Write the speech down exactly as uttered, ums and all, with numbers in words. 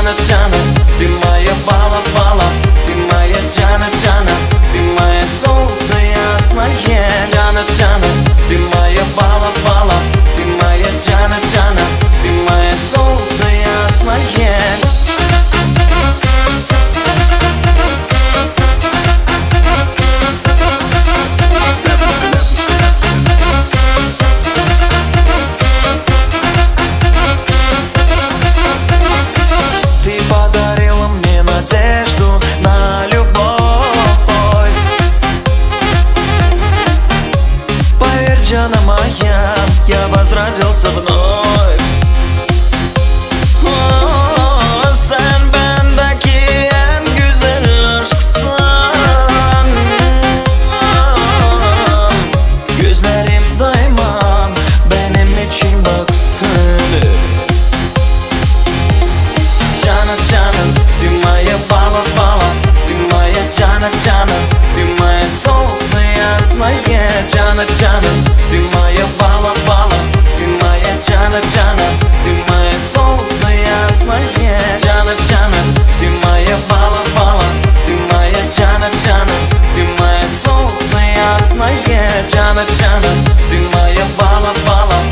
Джана, Джана, ты моя бала-бала, ты моя Джана, Джана, ты мое солнце ясное. Джана, Джана, ты моя бала-бала, ты моя Джана, Джана, ты мое солнце ясное. Ты подарила мне надежду на любовь. Поверь, Джана моя, я возродился вновь. О, sen bendeki en güzel aşksın. Gözlerim daima benim için baksın. Джана, Джана, ты моя бала-бала, ты моя Джана, Джана, ты мое солнце ясное. Джана, Джана, ты моя бала-бала, ты моя Джана, Джана, ты мое солнце ясное. Джана, Джана, ты моя бала-бала, ты моя Джана, Джана, ты мое солнце ясное. Джана, Джана, ты моя бала-бала.